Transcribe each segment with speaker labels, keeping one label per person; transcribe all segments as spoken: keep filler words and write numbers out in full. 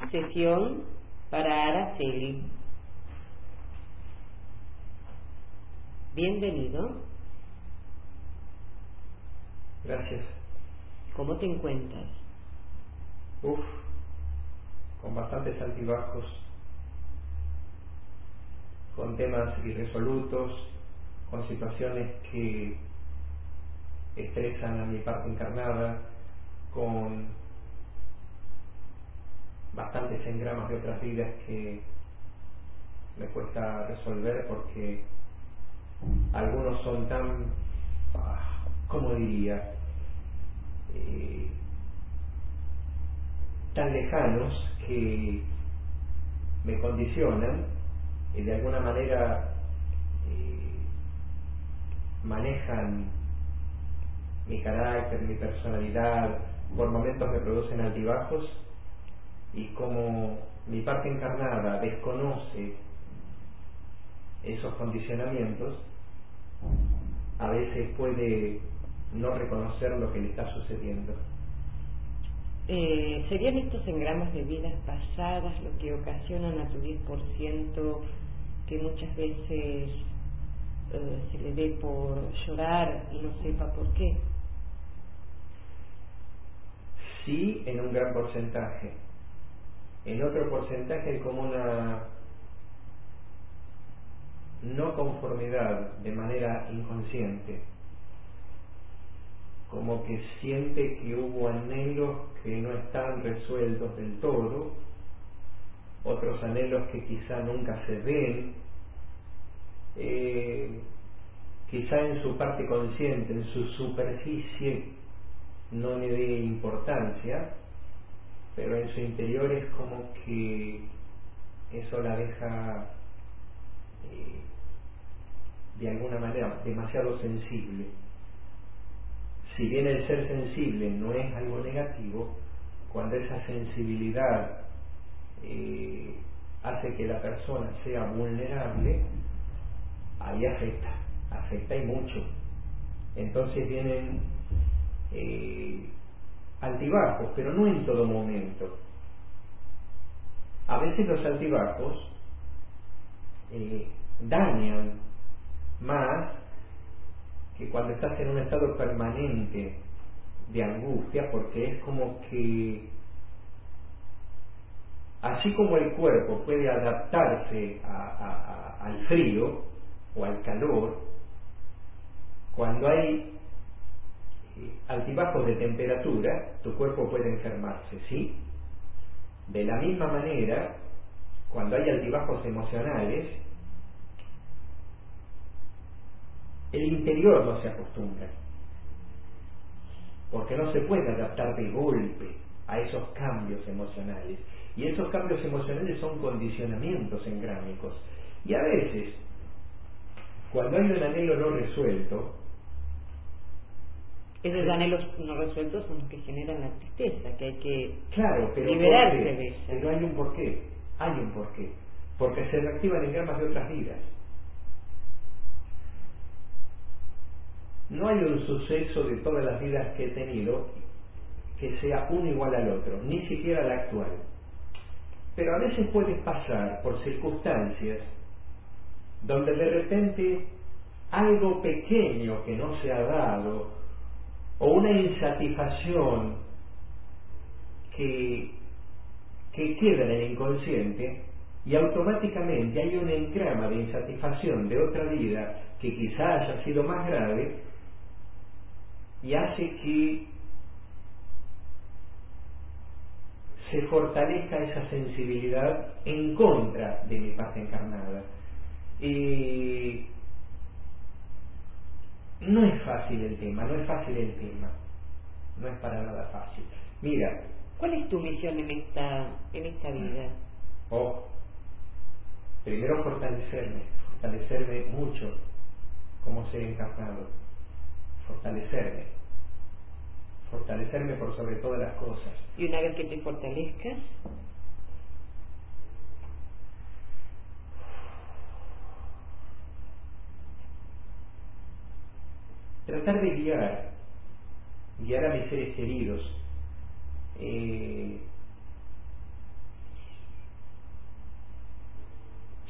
Speaker 1: Sesión para Araceli. Bienvenido.
Speaker 2: Gracias.
Speaker 1: ¿Cómo te encuentras?
Speaker 2: Uf, con bastantes altibajos, con temas irresolutos, con situaciones que estresan a mi parte encarnada, con bastantes engramas de otras vidas que me cuesta resolver porque algunos son tan, ¿cómo diría? Eh, tan lejanos que me condicionan y de alguna manera eh, manejan mi carácter, mi personalidad, por momentos me producen altibajos, y como mi parte encarnada desconoce esos condicionamientos, a veces puede no reconocer lo que le está sucediendo.
Speaker 1: Eh, ¿Serían estos engramas de vidas pasadas lo que ocasionan a tu diez por ciento que muchas veces eh, se le dé por llorar y no sepa por qué?
Speaker 2: Sí, en un gran porcentaje. En otro porcentaje hay como una no conformidad de manera inconsciente, como que siente que hubo anhelos que no están resueltos del todo, otros anhelos que quizá nunca se ven, eh, quizá en su parte consciente, en su superficie, no le dé importancia, pero en su interior es como que eso la deja eh, de alguna manera demasiado sensible. Si bien el ser sensible no es algo negativo, cuando esa sensibilidad eh, hace que la persona sea vulnerable, ahí afecta, afecta y mucho. Entonces vienen eh, altibajos, pero no en todo momento. A veces los altibajos eh, dañan más que cuando estás en un estado permanente de angustia, porque es como que así como el cuerpo puede adaptarse a, a, a, al frío o al calor, cuando hay eh, altibajos de temperatura, tu cuerpo puede enfermarse, ¿sí? De la misma manera, cuando hay altibajos emocionales, el interior no se acostumbra, porque no se puede adaptar de golpe a esos cambios emocionales, y esos cambios emocionales son condicionamientos engrámicos, y a veces cuando hay un anhelo no resuelto,
Speaker 1: esos anhelos no resueltos son los que generan la tristeza, que hay que
Speaker 2: claro, pero
Speaker 1: liberarse
Speaker 2: ¿por qué?
Speaker 1: de eso.
Speaker 2: Pero hay un porqué, hay un porqué, porque se reactivan engramas de otras vidas. No hay un suceso de todas las vidas que he tenido que sea uno igual al otro, ni siquiera el actual. Pero a veces puedes pasar por circunstancias donde de repente algo pequeño que no se ha dado, o una insatisfacción que, que queda en el inconsciente, y automáticamente hay un engrama de insatisfacción de otra vida que quizá haya sido más grave, y hace que se fortalezca esa sensibilidad en contra de mi parte encarnada. Y no es fácil el tema, no es fácil el tema, no es para nada fácil. Mira,
Speaker 1: ¿cuál es tu misión en esta, en esta vida?
Speaker 2: Oh, primero fortalecerme, fortalecerme mucho como ser encarnado, fortalecerme, fortalecerme por sobre todas las cosas.
Speaker 1: Y una vez que te fortalezcas,
Speaker 2: tratar de guiar, guiar a mis seres queridos, eh,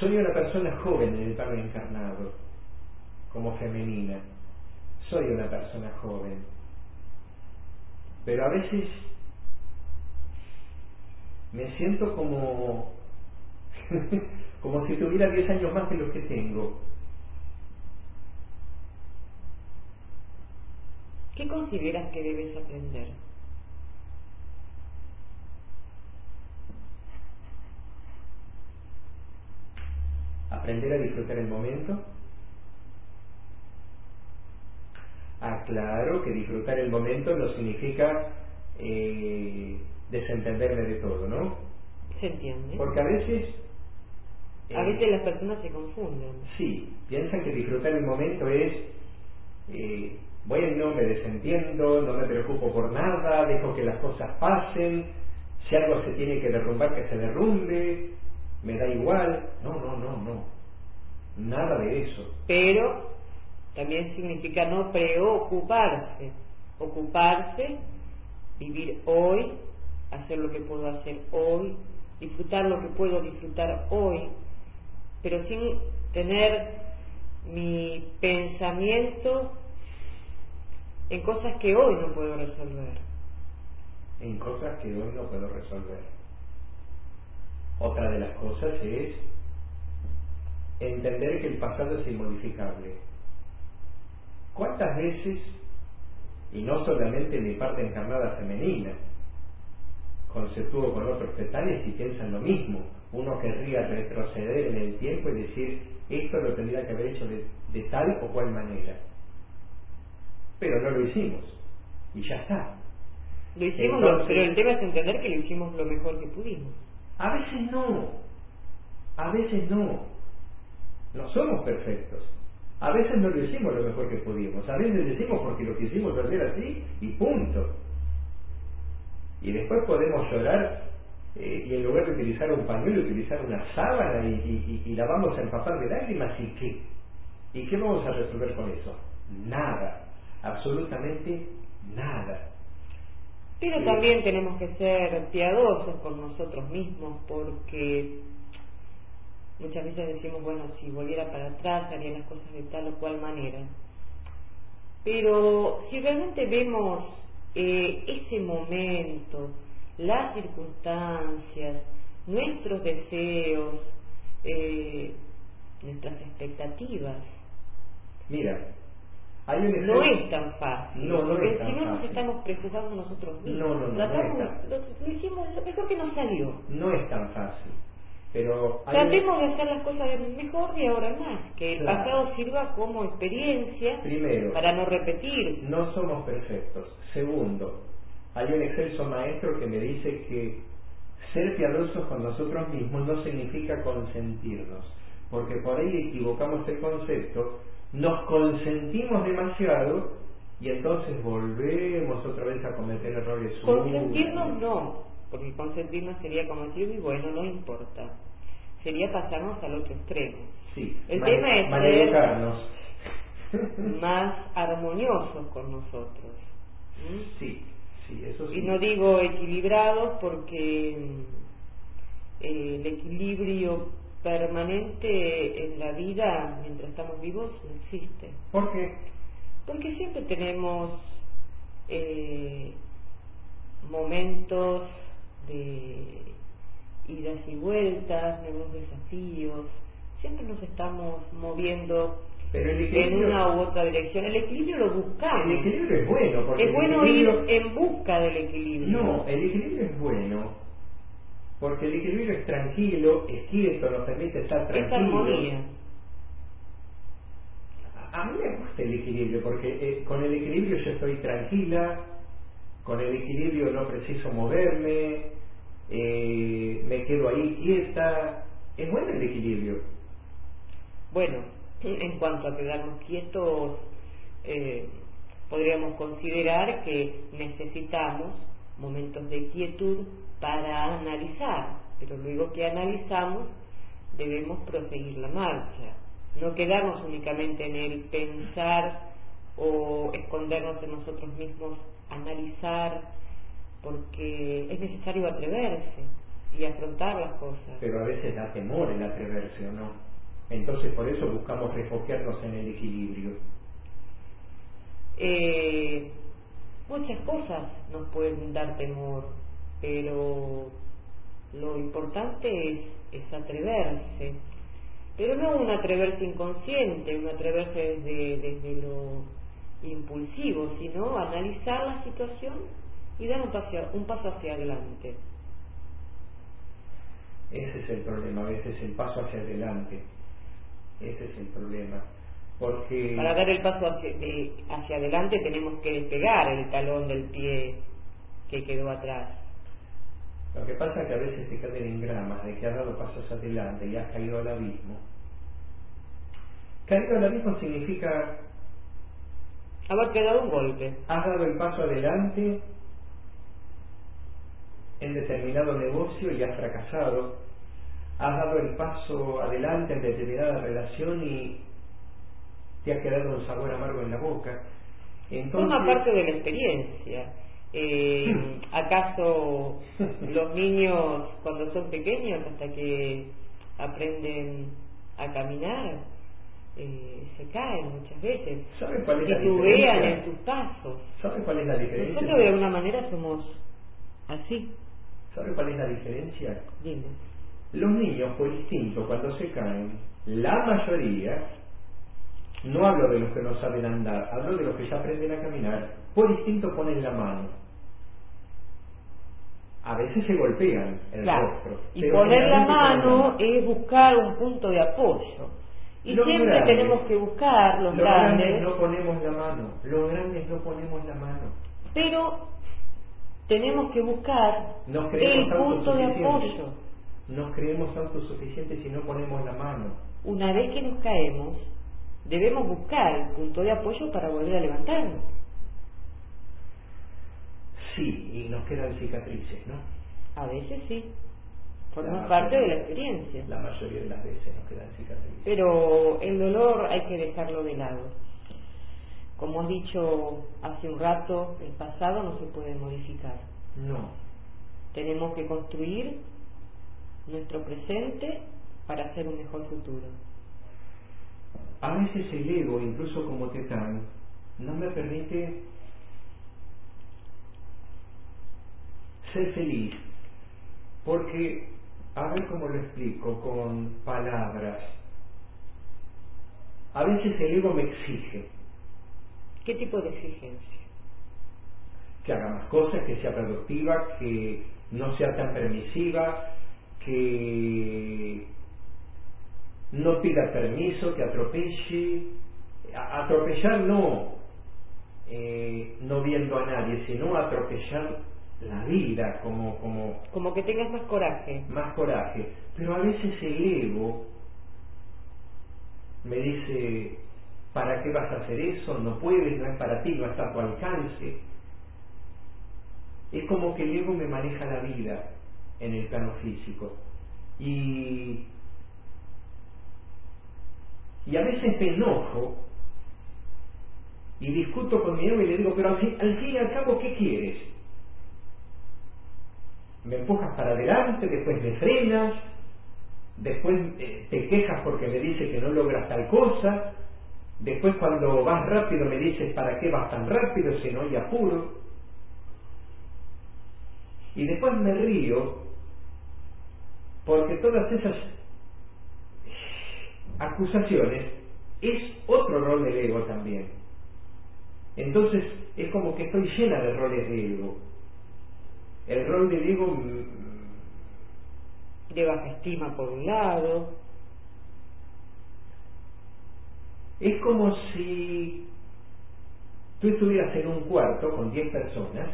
Speaker 2: Soy una persona joven en el plano encarnado, como femenina. Soy una persona joven. Pero a veces me siento como, como si tuviera diez años más de los que tengo.
Speaker 1: ¿Qué consideras que debes aprender?
Speaker 2: Aprender a disfrutar el momento. Ah, claro que disfrutar el momento no significa eh, desentenderme de todo, ¿no?
Speaker 1: ¿Se entiende?
Speaker 2: Porque a veces...
Speaker 1: Eh, a veces las personas se confunden.
Speaker 2: Sí, piensan que disfrutar el momento es... Eh, bueno, me desentiendo, no me preocupo por nada, dejo que las cosas pasen, si algo se tiene que derrumbar, que se derrumbe, me da igual. No, no, no, no. Nada de eso.
Speaker 1: Pero también significa no preocuparse. Ocuparse, vivir hoy, hacer lo que puedo hacer hoy, disfrutar lo que puedo disfrutar hoy, pero sin tener mi pensamiento en cosas que hoy no puedo resolver.
Speaker 2: En cosas que hoy no puedo resolver. Otra de las cosas es entender que el pasado es inmodificable. ¿Cuántas veces, y no solamente mi parte encarnada femenina, conceptúo con otros tetales y piensan lo mismo? Uno querría retroceder en el tiempo y decir, esto lo tendría que haber hecho de, de tal o cual manera. Pero no lo hicimos, y ya está.
Speaker 1: Lo hicimos,
Speaker 2: Entonces,
Speaker 1: lo, pero el tema es entender que lo hicimos lo mejor que pudimos.
Speaker 2: A veces no, a veces no. No somos perfectos. A veces no lo hicimos lo mejor que pudimos. A veces lo hicimos porque lo quisimos hacer así y punto. Y después podemos llorar eh, y en lugar de utilizar un pañuelo, utilizar una sábana y, y, y la vamos a empapar de lágrimas. ¿Y qué? ¿Y qué vamos a resolver con eso? Nada. Absolutamente nada.
Speaker 1: Pero
Speaker 2: Sí.
Speaker 1: También tenemos que ser piadosos con nosotros mismos, porque muchas veces decimos, bueno, si volviera para atrás haría las cosas de tal o cual manera. Pero si realmente vemos eh, ese momento, las circunstancias, nuestros deseos, eh, nuestras expectativas,
Speaker 2: Mira, hay un ejemplo.
Speaker 1: no es tan fácil,
Speaker 2: No, no
Speaker 1: porque
Speaker 2: es tan
Speaker 1: si no nos
Speaker 2: fácil.
Speaker 1: estamos prejuzgando nosotros mismos.
Speaker 2: No, no, no,
Speaker 1: Tratamos,
Speaker 2: no es tan-
Speaker 1: lo, lo hicimos lo mejor que nos salió.
Speaker 2: No es tan fácil. Pero hay
Speaker 1: Tratemos
Speaker 2: un...
Speaker 1: de hacer las cosas mejor de ahora en más, que el
Speaker 2: Claro.
Speaker 1: pasado sirva como experiencia
Speaker 2: Primero,
Speaker 1: para no repetir.
Speaker 2: no somos perfectos. Segundo, hay un excelso maestro que me dice que ser piadosos con nosotros mismos no significa consentirnos, porque por ahí equivocamos el concepto, nos consentimos demasiado y entonces volvemos otra vez a cometer errores.
Speaker 1: Consentirnos no, porque consentirnos sería como decir, y bueno, no importa. Sería pasarnos al otro extremo.
Speaker 2: Sí,
Speaker 1: El
Speaker 2: mal,
Speaker 1: tema es
Speaker 2: maleducarnos.
Speaker 1: ser más armoniosos con nosotros. ¿Mm?
Speaker 2: Sí, sí, eso sí.
Speaker 1: Y no digo equilibrados porque eh, el equilibrio permanente en la vida mientras estamos vivos no existe.
Speaker 2: ¿Por qué?
Speaker 1: Porque siempre tenemos eh, momentos de idas y vueltas, nuevos desafíos, siempre nos estamos moviendo
Speaker 2: Pero el
Speaker 1: en
Speaker 2: equilibrio,
Speaker 1: una u otra dirección. El equilibrio lo buscamos.
Speaker 2: el equilibrio es bueno, porque
Speaker 1: Es
Speaker 2: el
Speaker 1: bueno
Speaker 2: equilibrio...
Speaker 1: ir en busca del equilibrio.
Speaker 2: No, el equilibrio es bueno, porque el equilibrio es tranquilo, es quieto, nos permite estar
Speaker 1: Es
Speaker 2: tranquilos.
Speaker 1: armonía.
Speaker 2: A mí me gusta el equilibrio, porque eh, con el equilibrio yo estoy tranquila, con el equilibrio no preciso moverme, eh, me quedo ahí quieta. Es bueno el equilibrio.
Speaker 1: Bueno, en cuanto a quedarnos quietos, eh, podríamos considerar que necesitamos momentos de quietud para analizar, pero luego que analizamos debemos proseguir la marcha, no quedarnos únicamente en el pensar o escondernos en nosotros mismos, analizar, porque es necesario atreverse. y afrontar las cosas.
Speaker 2: Pero a veces da temor el atreverse, ¿o no? Entonces por eso buscamos refugiarnos en el equilibrio.
Speaker 1: Eh, muchas cosas nos pueden dar temor, pero lo importante es, es atreverse. Pero no un atreverse inconsciente, un atreverse desde, desde lo impulsivo, sino analizar la situación y dar un paso, un paso hacia adelante.
Speaker 2: Ese es el problema, a veces el paso hacia adelante. Ese es el problema. Porque
Speaker 1: para dar el paso hacia, eh, hacia adelante tenemos que despegar el talón del pie que quedó atrás.
Speaker 2: Lo que pasa es que a veces te caen en gramas de que has dado pasos adelante y has caído al abismo. Caído al abismo significa
Speaker 1: haber quedado un golpe.
Speaker 2: Has dado el paso adelante en determinado negocio y has fracasado. Has dado el paso adelante en determinada relación y te ha quedado un sabor amargo en la boca. Entonces,
Speaker 1: forma parte de la experiencia. Eh, ¿Acaso los niños cuando son pequeños, hasta que aprenden a caminar, eh, se caen muchas veces?
Speaker 2: ¿Sabes cuál es la
Speaker 1: titubean
Speaker 2: diferencia?
Speaker 1: en sus pasos.
Speaker 2: ¿Sabes cuál es la diferencia?
Speaker 1: Nosotros de alguna manera somos así.
Speaker 2: ¿Sabes cuál es la diferencia?
Speaker 1: Dime.
Speaker 2: Los niños por instinto cuando se caen, la mayoría, no hablo de los que no saben andar, hablo de los que ya aprenden a caminar, por instinto ponen la mano. A veces se golpean el
Speaker 1: claro.
Speaker 2: rostro.
Speaker 1: Y poner la mano es buscar un punto de apoyo. Y
Speaker 2: los
Speaker 1: siempre
Speaker 2: grandes,
Speaker 1: tenemos que buscar, los,
Speaker 2: los
Speaker 1: grandes,
Speaker 2: grandes no ponemos la mano, los grandes no ponemos la mano.
Speaker 1: Pero tenemos que buscar
Speaker 2: Nos
Speaker 1: el punto de apoyo.
Speaker 2: Nos creemos autosuficientes si no ponemos la mano.
Speaker 1: Una vez que nos caemos, debemos buscar el punto de apoyo para volver a levantarnos.
Speaker 2: Sí, y nos quedan cicatrices, ¿no?
Speaker 1: A veces sí, forma
Speaker 2: La
Speaker 1: parte de
Speaker 2: mayoría-
Speaker 1: la experiencia.
Speaker 2: La mayoría de las veces nos quedan cicatrices.
Speaker 1: Pero el dolor hay que dejarlo de lado. Como has dicho hace un rato, el pasado no se puede modificar.
Speaker 2: No.
Speaker 1: Tenemos que construir nuestro presente para hacer un mejor futuro.
Speaker 2: A veces el ego, incluso como Tetán, no me permite ser feliz, porque, a ver cómo lo explico, con palabras. A veces el ego me exige
Speaker 1: ¿Qué tipo de exigencia?
Speaker 2: que haga más cosas, que sea productiva, que no sea tan permisiva, que no pida permiso, que atropelle. A- atropellar no, eh, no viendo a nadie, sino atropellar la vida, como, como
Speaker 1: Como que tengas más coraje.
Speaker 2: más coraje. Pero a veces el ego me dice, ¿para qué vas a hacer eso? No puedes, no es para ti, no está a tu alcance. Es como que el ego me maneja la vida en el plano físico. Y, y a veces me enojo y discuto con mi ego y le digo, pero al fin, al fin y al cabo, ¿qué quieres? Me empujas para adelante, después me frenas, después eh, te quejas porque me dices que no logras tal cosa, después cuando vas rápido me dices, ¿para qué vas tan rápido si no hay apuro? Y después me río porque todas esas acusaciones es otro rol del ego también. Entonces es como que estoy llena de roles de ego. El rol del ego mm,
Speaker 1: De baja estima por un lado.
Speaker 2: es como si tú estuvieras en un cuarto con diez personas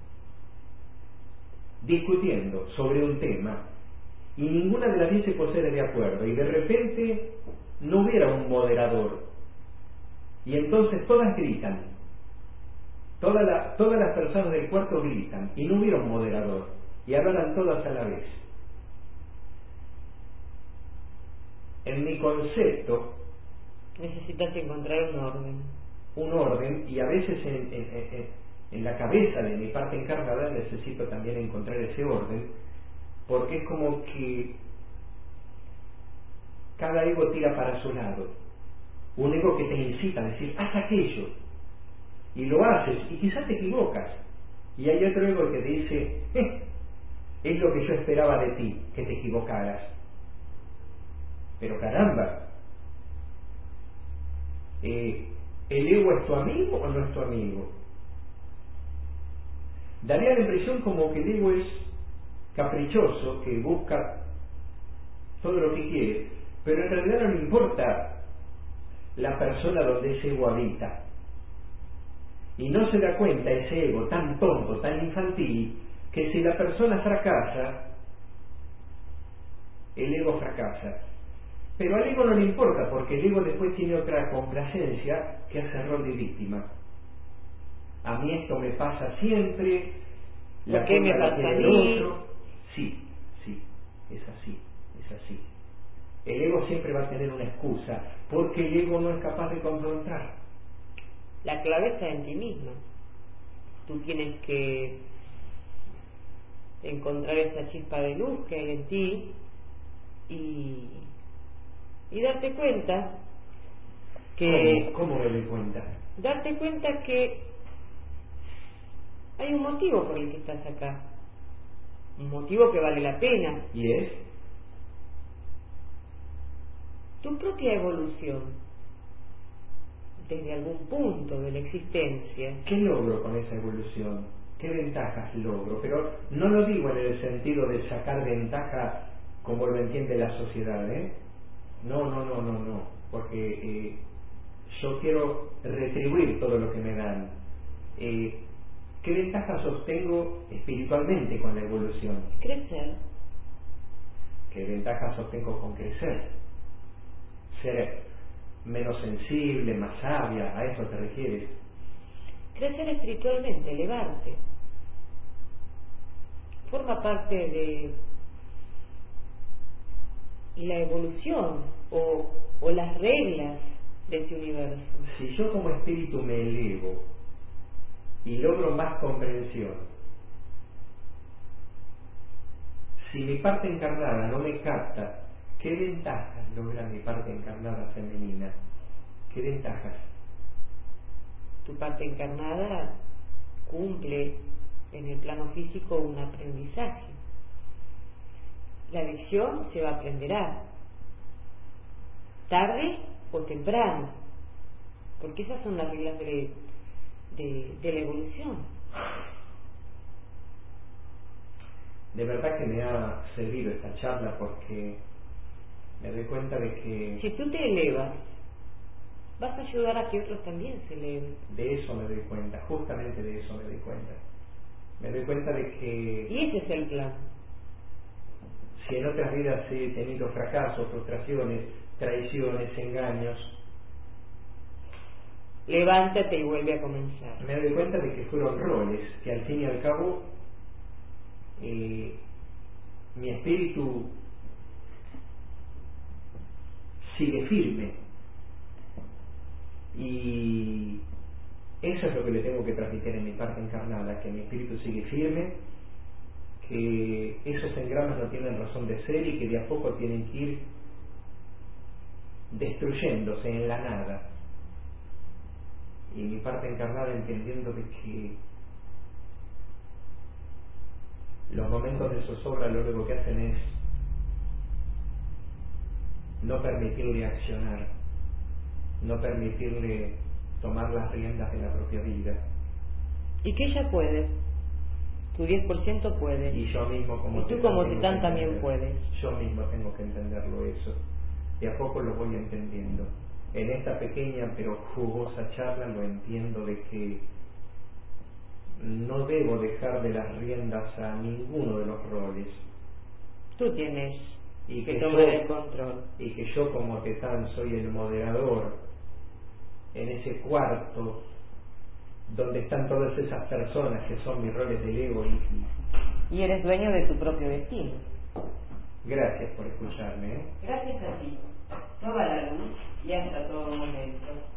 Speaker 2: discutiendo sobre un tema y ninguna de las diez se pusiera de acuerdo y de repente no hubiera un moderador y entonces todas gritan, toda la, todas las personas del cuarto gritan y no hubiera un moderador y hablaran todas a la vez. En mi concepto,
Speaker 1: Necesitas encontrar un orden.
Speaker 2: un orden, y a veces en, en, en, en la cabeza de mi parte encarnada necesito también encontrar ese orden, porque es como que cada ego tira para su lado. Un ego que te incita a decir, haz aquello, y lo haces, y quizás te equivocas. Y hay otro ego que te dice, eh, es lo que yo esperaba de ti, que te equivocaras. Pero caramba, eh, ¿el ego es tu amigo o no es tu amigo? Daría la impresión como que el ego es caprichoso, que busca todo lo que quiere, pero en realidad no le importa la persona donde ese ego habita. Y no se da cuenta ese ego tan tonto, tan infantil, que si la persona fracasa, el ego fracasa. Pero al ego no le importa, porque el ego después tiene otra complacencia que hace rol de víctima. A mí esto me pasa siempre,
Speaker 1: ¿por qué me pasa a mí?
Speaker 2: Otro. Sí, sí, es así, es así. El ego siempre va a tener una excusa, porque el ego no es capaz de confrontar.
Speaker 1: La clave está en ti mismo. Tú tienes que encontrar esa chispa de luz que hay en ti y, y darte cuenta que...
Speaker 2: ¿Cómo, cómo me doy cuenta?
Speaker 1: Darte cuenta que hay un motivo por el que estás acá. Un motivo que vale la pena.
Speaker 2: ¿Y es?
Speaker 1: Tu propia evolución desde algún punto de la existencia.
Speaker 2: ¿Qué logro con esa evolución? ¿Qué ventajas logro? Pero no lo digo en el sentido de sacar ventaja como lo entiende la sociedad, ¿eh? No, no, no, no, no. Porque eh, yo quiero retribuir todo lo que me dan. Eh, ¿Qué ventajas sostengo espiritualmente con la evolución?
Speaker 1: Crecer.
Speaker 2: ¿Qué ventajas sostengo con crecer? Ser menos sensible, más sabia, ¿a eso te refieres?
Speaker 1: Crecer espiritualmente, elevarte. Forma parte de la evolución o, o las reglas de este universo.
Speaker 2: Si yo como espíritu me elevo y logro más comprensión, si mi parte encarnada no me capta, ¿qué ventajas logra mi parte encarnada femenina? ¿Qué ventajas?
Speaker 1: Tu parte encarnada cumple en el plano físico un aprendizaje. La lección se va a aprenderá, tarde o temprano, porque esas son las reglas de, de, de la evolución.
Speaker 2: De verdad que me ha servido esta charla, porque me doy cuenta de que...
Speaker 1: Si tú te elevas, vas a ayudar a que otros también se eleven.
Speaker 2: De eso me doy cuenta, justamente de eso me doy cuenta. Me doy cuenta de que...
Speaker 1: Y ese es el plan.
Speaker 2: Si en otras vidas he tenido fracasos, frustraciones, traiciones, engaños,
Speaker 1: levántate y vuelve a comenzar.
Speaker 2: Me doy cuenta de que fueron roles que al fin y al cabo eh, mi espíritu sigue firme, y eso es lo que le tengo que transmitir en mi parte encarnada, que mi espíritu sigue firme, que esos engramas no tienen razón de ser y que de a poco tienen que ir destruyéndose en la nada, y mi parte encarnada entendiendo de que los momentos de zozobra lo único que hacen es no permitirle accionar, no permitirle tomar las riendas de la propia vida.
Speaker 1: Y que ella puede, tu diez por ciento puede,
Speaker 2: y yo mismo como
Speaker 1: y tú como titán también puedes.
Speaker 2: Yo mismo tengo que entenderlo eso, de a poco lo voy entendiendo. En esta pequeña pero jugosa charla lo entiendo, de que no debo dejar de las riendas a ninguno de los roles.
Speaker 1: Tú tienes
Speaker 2: y
Speaker 1: que,
Speaker 2: que
Speaker 1: tomar
Speaker 2: yo,
Speaker 1: el control.
Speaker 2: Y que yo como Tetán soy el moderador en ese cuarto donde están todas esas personas que son mis roles del ego. Y,
Speaker 1: y eres dueño de tu propio destino.
Speaker 2: Gracias por escucharme, ¿eh?
Speaker 1: Gracias a ti. Toda la luz y hasta todo momento.